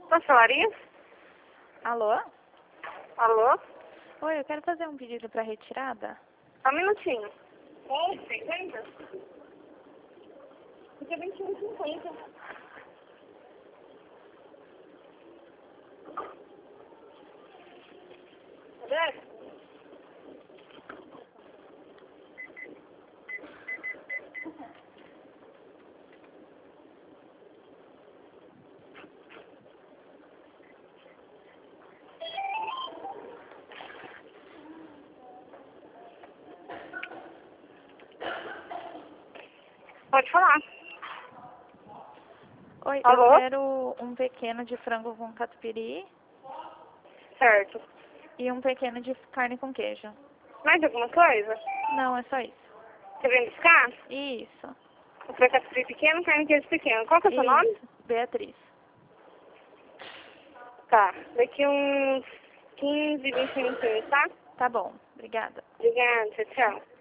Pastelaria? Alô? Alô? Oi, eu quero fazer um pedido para retirada. Só um minutinho. 50? Fica 21,50. Cadê? Pode falar. Oi, Alô? eu quero um pequeno de frango com catupiry Certo. e um pequeno de carne com queijo. Mais alguma coisa? Não, é só isso. Você vem buscar? Isso. O catupiry pequeno, carne queijo pequeno. Qual que é o seu nome? Isso. Beatriz. Tá. Daqui uns 15, 20 minutinhos, tá? Tá bom. Obrigada. Obrigada. Tchau, tchau.